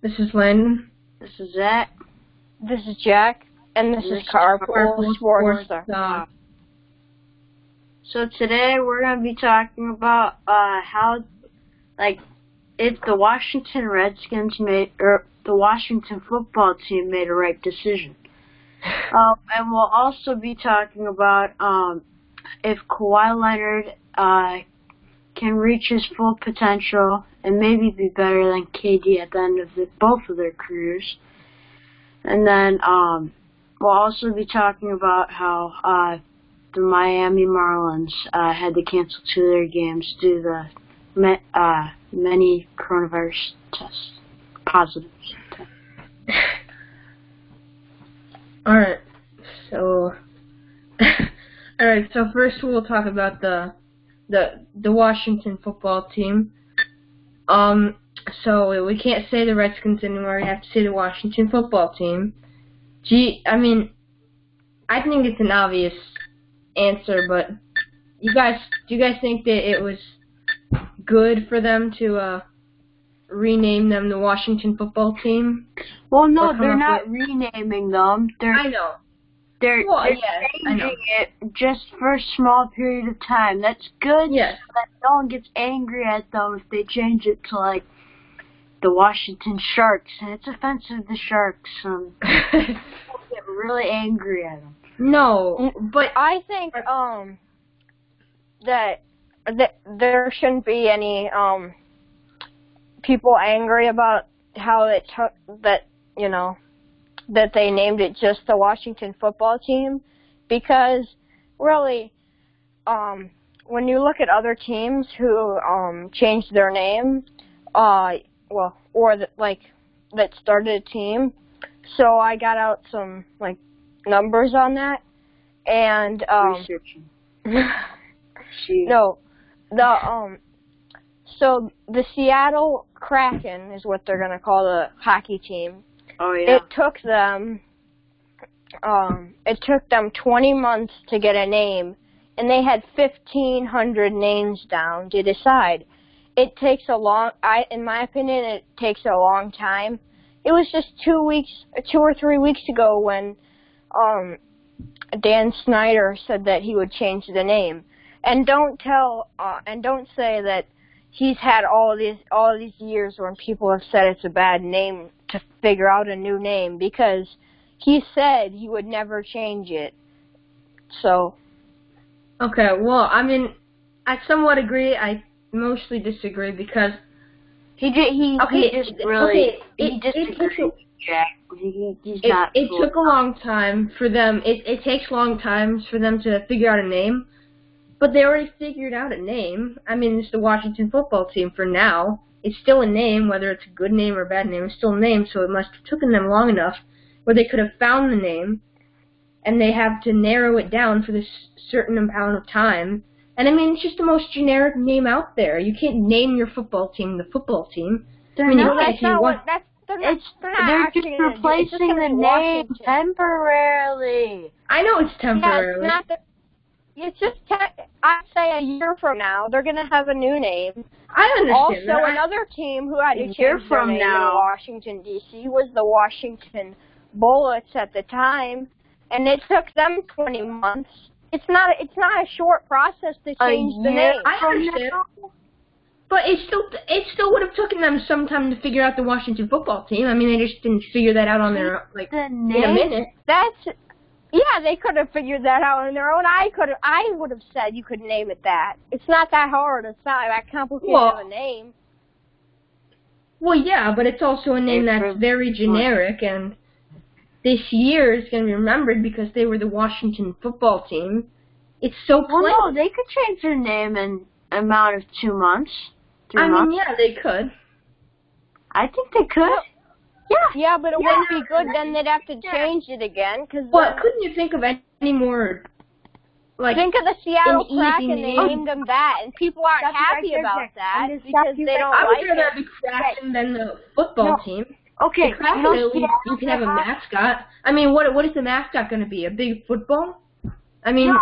This is Landon. This is Zach. This is Jack. And this is Carpool Sports Talk. So today we're going to be talking about how, if the Washington Redskins or the Washington football team made a right decision. And we'll also be talking about if Kawhi Leonard can reach his full potential and maybe be better than KD at the end of both of their careers. And then we'll also be talking about how the Miami Marlins had to cancel 2 of their games due to the many coronavirus tests, positives. Alright, so first we'll talk about the Washington football team. So we can't say the Redskins anymore, we have to say the Washington football team. I mean, I think it's an obvious answer, but do you guys think that it was good for them to rename them the Washington football team? Well, no, they're not renaming them. I know. They're changing it just for a small period of time. That's good. Yes. So that no one gets angry at them if they change it to the Washington Sharks, and it's offensive to Sharks. People get really angry at them. No, but I think that there shouldn't be any people angry about how it took that they named it just the Washington football team, because really when you look at other teams who changed their name that started a team, so I got out some numbers on that, and researching. So the Seattle Kraken is what they're gonna call the hockey team. Oh yeah. It took them 20 months to get a name, and they had 1,500 names down to decide. It takes in my opinion, it takes a long time. It was just 2 or 3 weeks ago when Dan Snyder said that he would change the name. And don't say that he's had all these years when people have said it's a bad name to figure out a new name, because he said he would never change it. So. Okay, well, I mean, I somewhat agree. I mostly disagree because It took a long time for them. It takes long times for them to figure out a name, but they already figured out a name. I mean, it's the Washington football team for now. It's still a name, whether it's a good name or a bad name. It's still a name, so it must have taken them long enough where they could have found the name, and they have to narrow it down for this certain amount of time. And I mean, it's just the most generic name out there. You can't name your football team the football team. They're just replacing the name temporarily. I know it's temporarily. It's just, I'd say a year from now, they're going to have a new name. I understand Also, another team who had to change their name in Washington, D.C. was the Washington Bullets at the time, and it took them 20 months. It's not a short process to change the name. I understand. But it still would have taken them some time to figure out the Washington football team. I mean, they just didn't figure that out on their in a minute. They could have figured that out on their own. I would have said you could name it that. It's not that hard. It's not that complicated of a name. Well, yeah, but it's also a name that's very generic, and this year is going to be remembered because they were the Washington football team. It's so plain. Well, no, they could change their name in an amount of 2 months. I mean, yeah, they could. I think they could. Yeah, but it wouldn't be good. Then they'd have to change it again. Well, couldn't you think of any more, think of the Seattle Kraken, and they named them that, and people aren't happy about that because they don't like it. I would rather have the Kraken than the football team. Okay, the Kraken, at least you can have a mascot. I mean, what is the mascot going to be? A big football? I mean...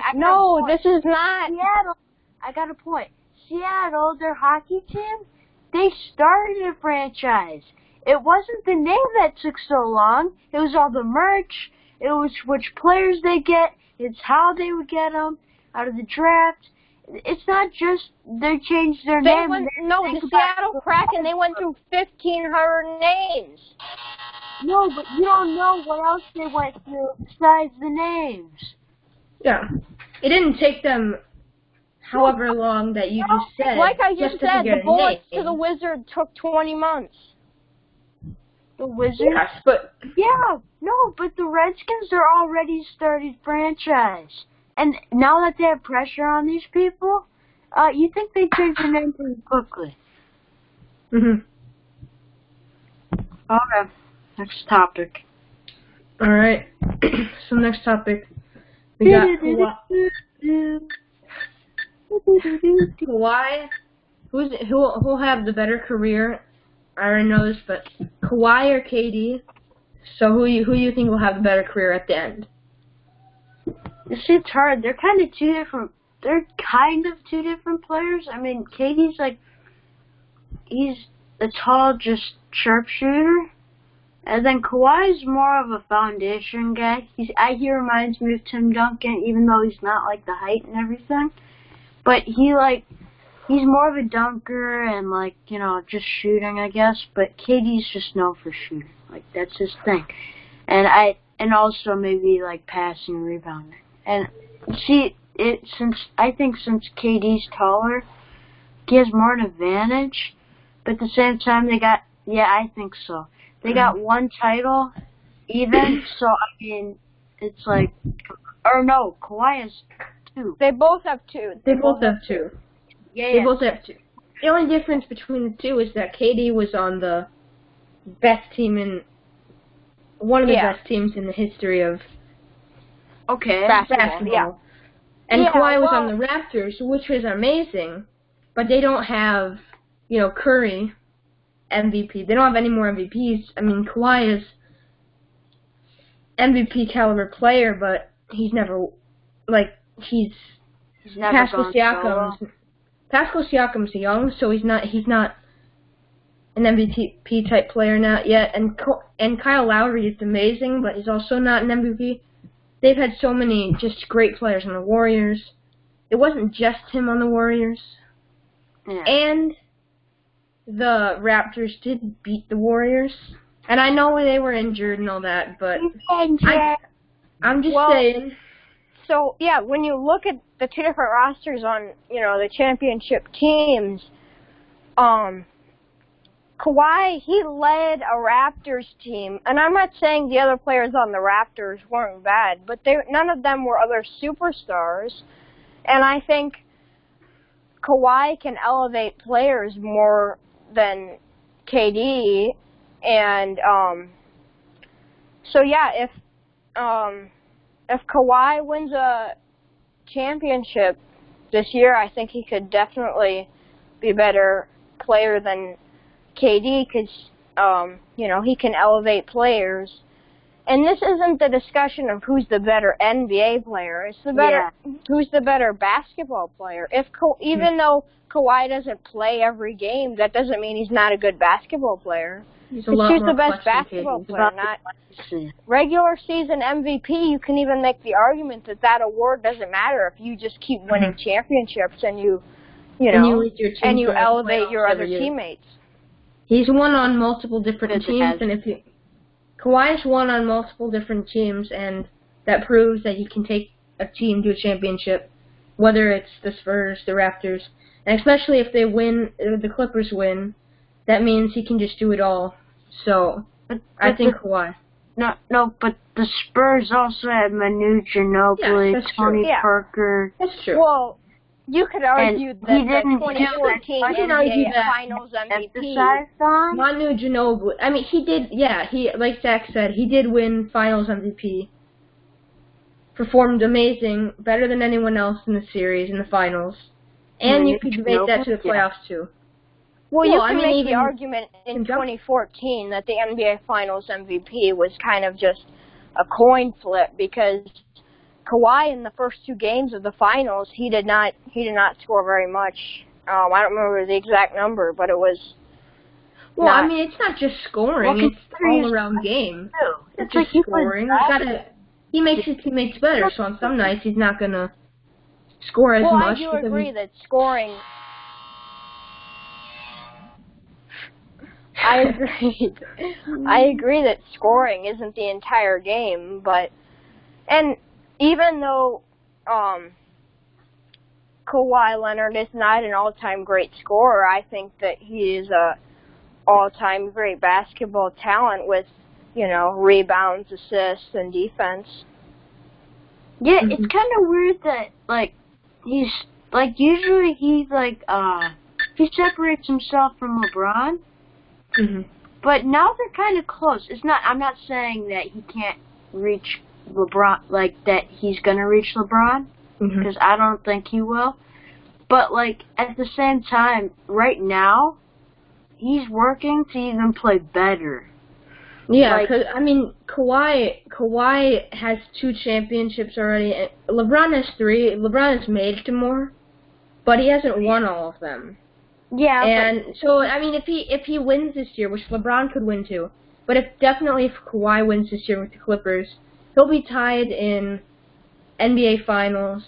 No, this is not... Seattle, I got a point. Seattle, their hockey team, they started a franchise. It wasn't the name that took so long. It was all the merch. It was which players they get. It's how they would get them out of the draft. It's not just they changed their name. The Seattle Kraken, they went through 1,500 names. No, but you don't know what else they went through besides the names. Yeah. It didn't take them however long that you just said. Like I just said, the Bullets name. to the Wizard took 20 months. The Wizards? Yes, but... Yeah, no, but the Redskins are already started franchise. And now that they have pressure on these people, you think they change their name pretty quickly. Mhm. Okay, next topic. All right. So next topic, we got Kawhi. Who'll have the better career? I already know this, but Kawhi or KD. So who you think will have the better career at the end? You see, it's hard. They're kind of two different. They're kind of two different players. I mean, KD's like he's a tall, just sharpshooter, and then Kawhi's more of a foundation guy. He reminds me of Tim Duncan, even though he's not like the height and everything. But he's more of a dunker and like just shooting, I guess. But KD's just known for shooting. Like that's his thing, and also maybe like passing and rebounding. And see, since KD's taller, he has more an advantage. But at the same time, I think so. They got one title, even. So I mean, it's like, or no, Kawhi has two. They both have two. They both have two. Yeah, They both have two. The only difference between the two is that KD was on the best team in one of the best teams in the history of basketball. Yeah. And Kawhi was on the Raptors, which was amazing, but they don't have, Curry MVP. They don't have any more MVPs. I mean, Kawhi is MVP caliber player, but he's never, he's never Pascal Siakam's. Pascal Siakam's young, so he's not an MVP type player not yet. And Kyle Lowry is amazing, but he's also not an MVP. They've had so many just great players on the Warriors. It wasn't just him on the Warriors. Yeah. And the Raptors did beat the Warriors. And I know they were injured and all that, but I'm just saying. So, yeah, when you look at the two different rosters on, the championship teams, Kawhi, he led a Raptors team, and I'm not saying the other players on the Raptors weren't bad, but none of them were other superstars, and I think Kawhi can elevate players more than KD, and so yeah, if Kawhi wins a championship this year, I think he could definitely be a better player than KD because, he can elevate players. And this isn't the discussion of who's the better NBA player. It's who's the better basketball player. Even though Kawhi doesn't play every game, that doesn't mean he's not a good basketball player. Who's the best basketball player, not regular season MVP. You can even make the argument that award doesn't matter if you just keep winning championships and you elevate your other teammates. He's won on multiple different teams, and Kawhi's won on multiple different teams, and that proves that he can take a team to a championship, whether it's the Spurs, the Raptors, and especially if they win, the Clippers win, that means he can just do it all. So, I think Kawhi. No, but the Spurs also had Manu Ginobili, Tony Parker. That's true. Well, you could argue that the 2014 NBA Finals MVP. Manu Ginobili. I mean, he did, like Zach said, he did win Finals MVP. Performed amazing, better than anyone else in the series, in the Finals. And you could debate that to the playoffs, too. Well, you can make the argument in 2014 that the NBA Finals MVP was kind of just a coin flip because Kawhi in the first two games of the finals, he did not score very much. I don't remember the exact number, but it was Well, I mean, it's not just scoring; it's all around game. It's just scoring. He makes his teammates better. So on some nights, he's not gonna score as much. Well, I do agree that scoring. I agree that scoring isn't the entire game, and even though Kawhi Leonard is not an all-time great scorer, I think that he is a all-time great basketball talent with, rebounds, assists, and defense. Yeah, it's kind of weird that he's usually he separates himself from LeBron. Mm-hmm. But now they're kind of close. I'm not saying that he can't reach LeBron, that he's gonna reach LeBron, because I don't think he will. But at the same time, right now, he's working to even play better. Yeah, because Kawhi has 2 championships already. And LeBron has 3. LeBron has made it to more, but he hasn't won all of them. Yeah, and so if he wins this year, which LeBron could win too, but if Kawhi wins this year with the Clippers, he'll be tied in NBA Finals,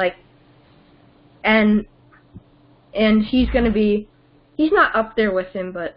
and he's not up there with him, but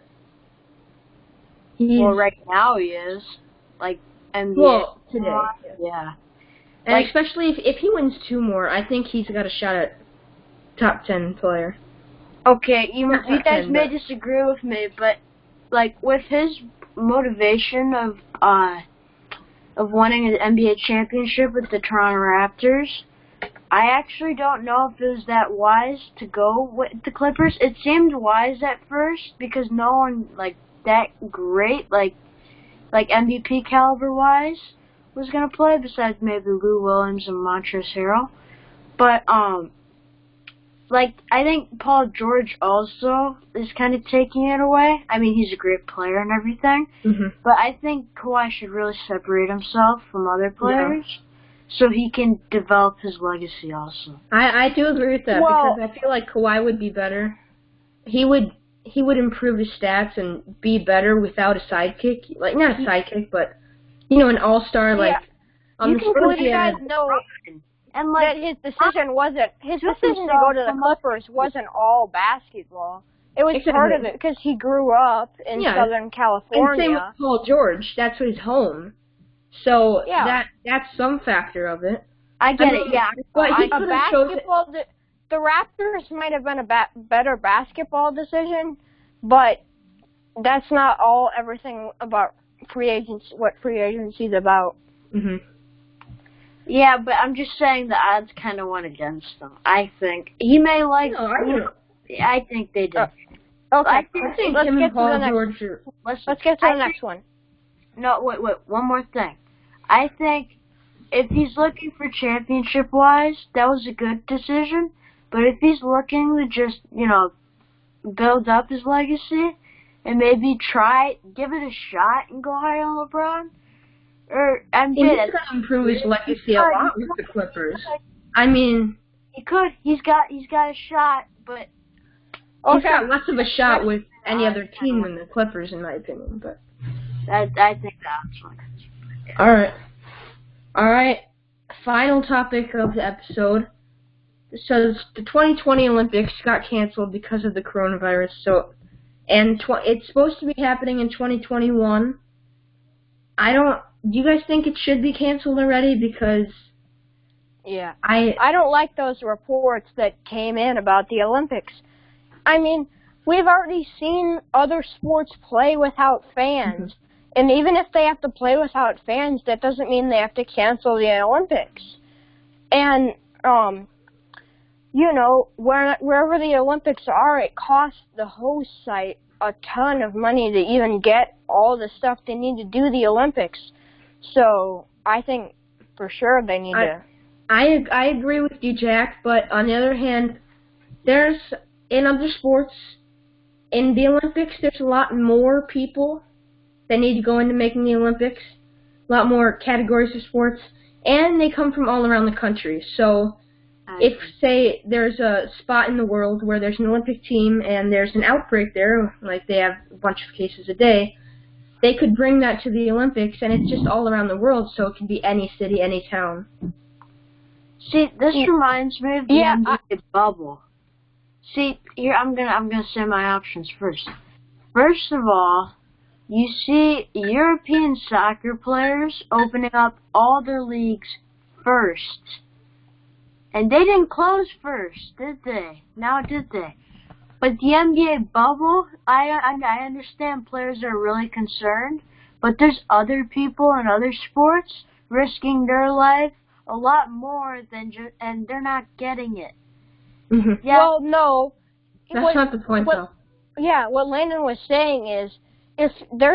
right now he is, NBA. Well, today, yeah. And especially if he wins 2 more, I think he's got a shot at top 10 player. Okay, you guys may disagree with me, but with his motivation of winning an NBA championship with the Toronto Raptors, I actually don't know if it was that wise to go with the Clippers. It seemed wise at first because no one that great, MVP caliber wise, was gonna play besides maybe Lou Williams and Montrezl Harrell. But I think Paul George also is kind of taking it away. I mean, he's a great player and everything, but I think Kawhi should really separate himself from other players so he can develop his legacy also. I do agree with that because I feel like Kawhi would be better. He would improve his stats and be better without a sidekick. Not a sidekick, but, an all-star, on you the can Spurs, you guys know and that his decision to go to the Clippers wasn't all basketball. It was part of it because he grew up in Southern California. And same with Paul George. That's his home. So that's some factor of it. I get it. Yeah, but he could have chosen. The Raptors might have been a better basketball decision, but that's not everything about what free agency is about. Yeah, but I'm just saying the odds kind of went against him. I think he may I think they did. Okay, let's get to the next one. No, wait, one more thing. I think if he's looking for championship-wise, that was a good decision. But if he's looking to just, build up his legacy and maybe give it a shot and go higher on LeBron, he's going to improve his legacy a lot with the Clippers. I mean, he could. He's got a shot, but he's got less of a shot with any other team than the Clippers, in my opinion. But I think that's fine. All right. Final topic of the episode. So the 2020 Olympics got canceled because of the coronavirus. It's supposed to be happening in 2021. Do you guys think it should be canceled already? Because I don't like those reports that came in about the Olympics. I mean, we've already seen other sports play without fans. And even if they have to play without fans, that doesn't mean they have to cancel the Olympics. And, wherever the Olympics are, it costs the host site a ton of money to even get all the stuff they need to do the Olympics. So I think for sure they need to. I agree with you, Jack, but on the other hand, in other sports, in the Olympics, there's a lot more people that need to go into making the Olympics, a lot more categories of sports, and they come from all around the country. So if, say, there's a spot in the world where there's an Olympic team and there's an outbreak there, like they have a bunch of cases a day, they could bring that to the Olympics, and it's just all around the world, so it can be any city, any town. See, this reminds me of the NBA bubble. See, here I'm gonna say my options first. First of all, you see European soccer players opening up all their leagues first. And they didn't close first, did they? Now did they? But the NBA bubble, I understand players are really concerned, but there's other people in other sports risking their life a lot more than and they're not getting it. Mm-hmm. Yeah. Well, no. That's not the point, though. Yeah, what Landon was saying is, if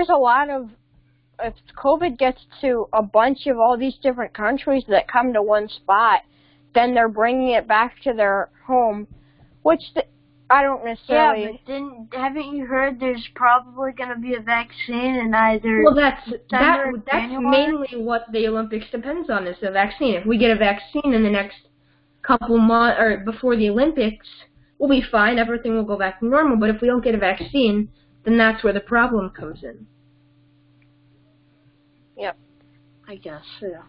COVID gets to a bunch of all these different countries that come to one spot, then they're bringing it back to their home, which I don't necessarily... Yeah, but then haven't you heard there's probably going to be a vaccine in either... Well, that's mainly what the Olympics depends on, is the vaccine. If we get a vaccine in the next couple months, or before the Olympics, we'll be fine, everything will go back to normal, but if we don't get a vaccine, then that's where the problem comes in. Yep. I guess, yeah.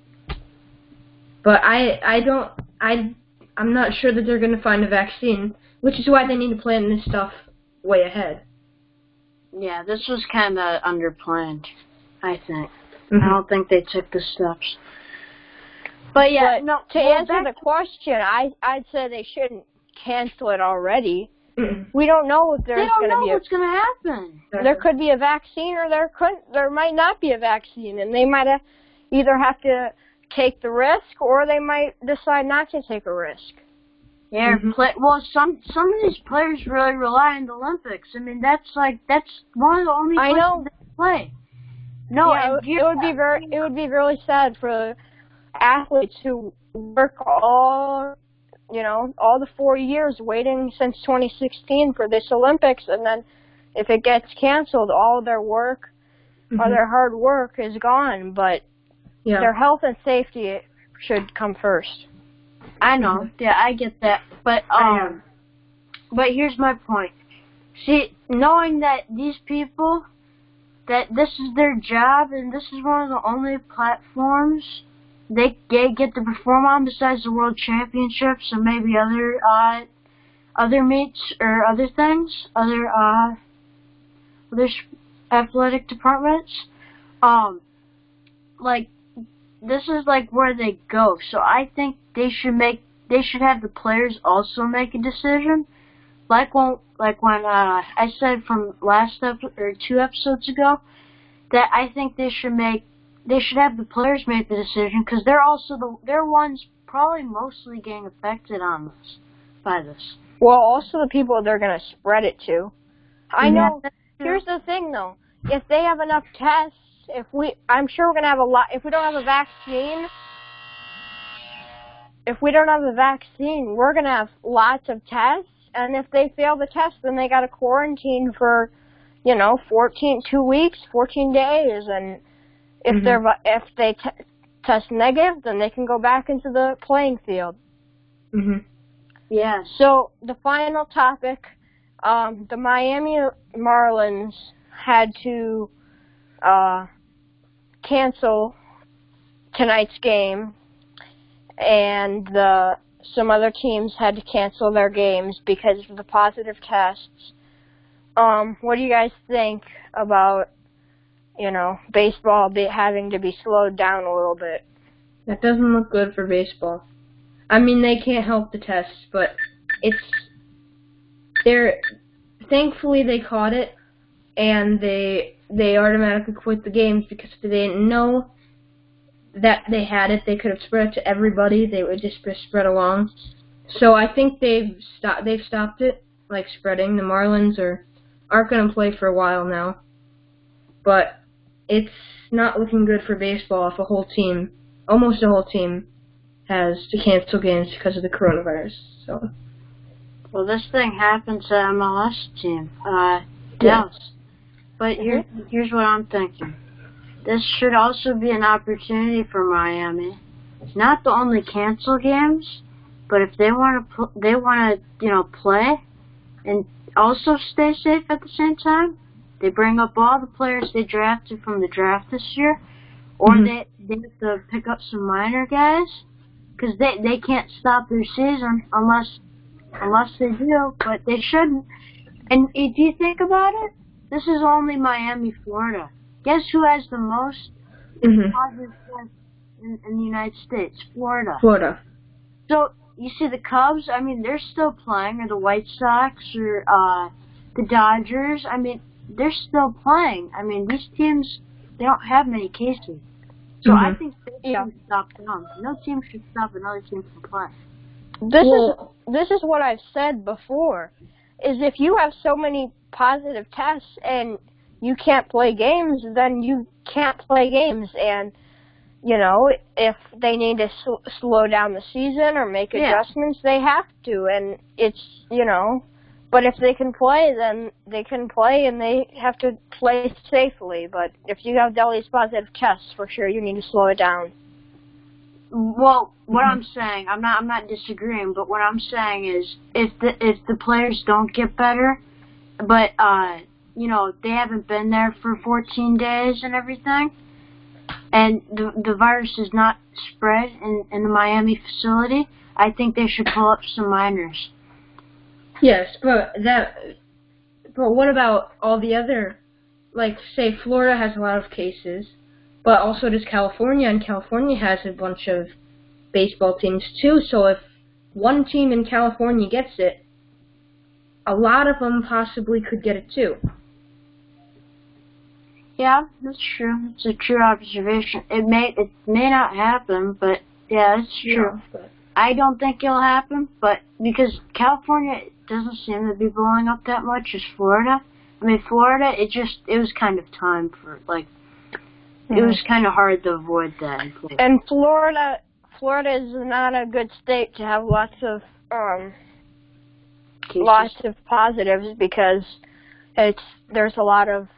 But I'm not sure that they're going to find a vaccine, which is why they need to plan this stuff way ahead. Yeah, this was kind of underplanned, I think. Mm-hmm. I don't think they took the steps. But yeah, to answer the question, I'd say they shouldn't cancel it already. Mm-mm. We don't know if there's going to be what's going to happen. There could be a vaccine, or there might not be a vaccine, and they might either have to take the risk, or they might decide not to take a risk. Yeah, some of these players really rely on the Olympics. I mean, that's one of the only places they play. No, yeah, it would be really sad for athletes who work all the 4 years waiting since 2016 for this Olympics, and then if it gets canceled, all their work or their hard work is gone. But their health and safety should come first. I know. Yeah, I get that. But here's my point. See, knowing that these people, that this is their job and this is one of the only platforms they get to perform on besides the World Championships and maybe other meets or other things, other athletic departments. Like, this is like where they go. So I think they should have the players also make a decision. Like when I said from last episode or 2 episodes ago, that I think they should have the players make the decision, because they're ones probably mostly getting affected by this. Well, also the people they're going to spread it to. I know. Here's the thing, though. If they have enough tests, I'm sure we're going to have a lot. If we don't have a vaccine, we're going to have lots of tests. And if they fail the test, then they got to quarantine for, 2 weeks, 14 days, and if they test negative, then they can go back into the playing field. Mhm. Yeah. So the final topic, the Miami Marlins had to cancel tonight's game, and some other teams had to cancel their games because of the positive tests. What do you guys think about baseball having to be slowed down a little bit? That doesn't look good for baseball. I mean, they can't help the tests, but thankfully they caught it, and they automatically quit the games, because if they didn't know that they had it, they could have spread it to everybody. They would just spread along. So I think they've stopped it, like spreading. The Marlins aren't going to play for a while now. But it's not looking good for baseball if almost a whole team, has to cancel games because of the coronavirus. So. Well, this thing happened to MLS team, Dallas. But here's what I'm thinking. This should also be an opportunity for Miami, not to only cancel games, But if they want to, play and also stay safe at the same time, they bring up all the players they drafted from the draft this year, or they have to pick up some minor guys, because they can't stop their season unless they do, but they shouldn't. And if you think about it, this is only Miami, Florida. Guess who has the most positive tests in the United States? Florida. So, you see the Cubs, I mean, they're still playing, or the White Sox, or the Dodgers. I mean, they're still playing. I mean, these teams, they don't have many cases. So I think they should stop them. No team should stop another team from playing. This is what I've said before, is if you have so many positive tests and you can't play games, then you can't play games. And, if they need to slow down the season or make adjustments, they have to. And it's, but if they can play, then they can play, and they have to play safely. But if you have all these positive tests, for sure, you need to slow it down. Well, what I'm saying, I'm not disagreeing, but what I'm saying is, if the players don't get better, but they haven't been there for 14 days and everything, and the virus is not spread in the Miami facility, I think they should pull up some minors. Yes, but what about all the other, like, say Florida has a lot of cases, but also does California, and California has a bunch of baseball teams too, so if one team in California gets it, a lot of them possibly could get it too. Yeah, that's true. It's a true observation. It may not happen, but yeah, it's true. Yeah, I don't think it'll happen, but because California doesn't seem to be blowing up that much as Florida. I mean, Florida, it was kind of time for, like, it was kind of hard to avoid that. And Florida is not a good state to have lots of positives, because there's a lot of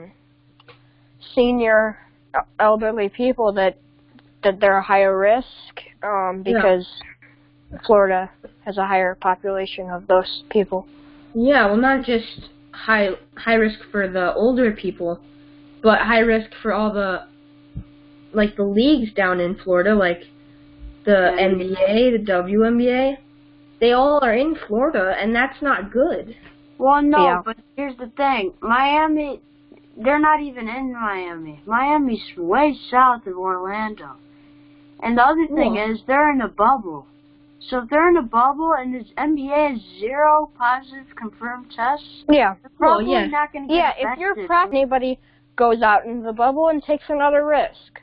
senior elderly people that they're a higher risk because Florida has a higher population of those people. Yeah, well, not just high risk for the older people, but high risk for all the leagues down in Florida, like the NBA, the WNBA. They all are in Florida, and that's not good. Well, no, but here's the thing. Miami, they're not even in Miami. Miami's way south of Orlando. And the other thing is, they're in a bubble. So if they're in a bubble and this NBA has 0 positive confirmed tests, they're probably not going to get if you're anybody goes out into the bubble and takes another risk.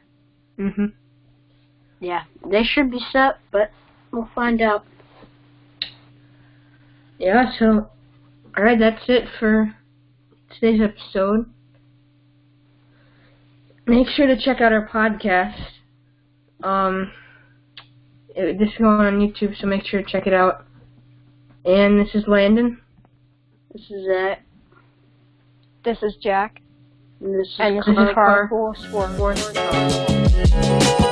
Yeah, they should be set, but we'll find out. Yeah, so, alright, that's it for today's episode. Make sure to check out our podcast. This is going on YouTube, so make sure to check it out. And this is Landon. This is Zach. This is Jack. And this is Carpool Sports.